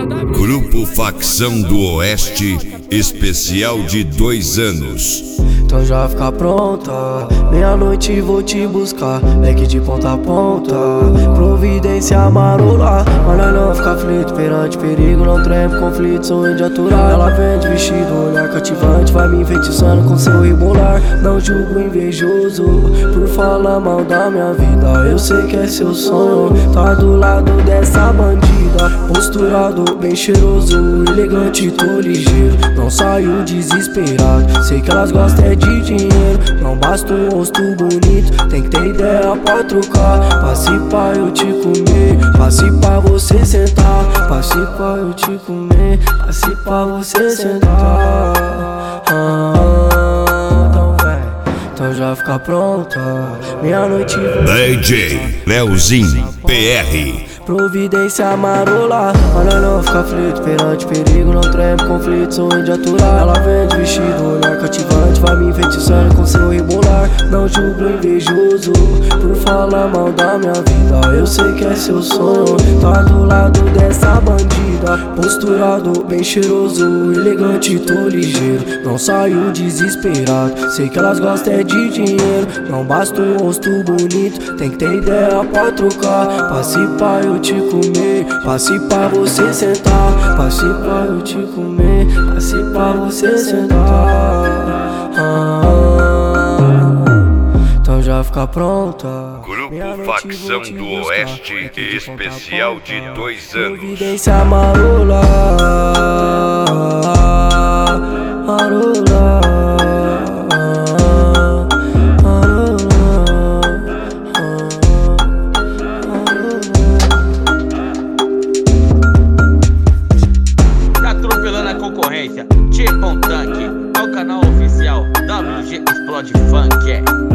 Grupo Facção do Oeste, especial de 2 anos. Então já fica pronta, meia-noite vou te buscar, leque de ponta a ponta, providência marola. Mas não fica aflito perante perigo, não treme conflito, sou índio aturar. Ela vem de vestido, olhar cativante, vai me enfeitiçando com seu rebolar. Não julgo invejoso por falar mal da minha vida, eu sei que é seu sonho, tá do lado dessa bandida. Posturado, bem cheiroso, elegante, tô ligeiro, não saio desesperado, sei que elas gostam é de dinheiro, não basta um rosto bonito, tem que ter ideia pra trocar. Passe pra eu te comer, passe pra você sentar, passe pra eu te comer, passe pra você sentar. Então já fica pronta, meia-noite DJ Leozinho PR. Providência marola, olha não fica aflito perante perigo, não treme conflito, sou índio aturar. Ela vem de vestido, olhar cativante, vai me enfeitiçando com seu rebolar. Não julgo invejoso por falar mal da minha vida, eu sei que é seu sonho, tá do lado dessa bandida. Posturado, bem cheiroso, elegante, tô ligeiro, não saio desesperado, sei que elas gostam é de dinheiro, não basta um rosto bonito, tem que ter ideia pra trocar. Passe pra eu te comer, passe pra você sentar, passe pra eu te comer, passe pra você sentar. Então já fica pronta. Grupo Facção do Oeste, especial de 2 anos. Providência marola, marola. Concorrência, Tipo um Tanque, é o canal oficial WG Explode Funk.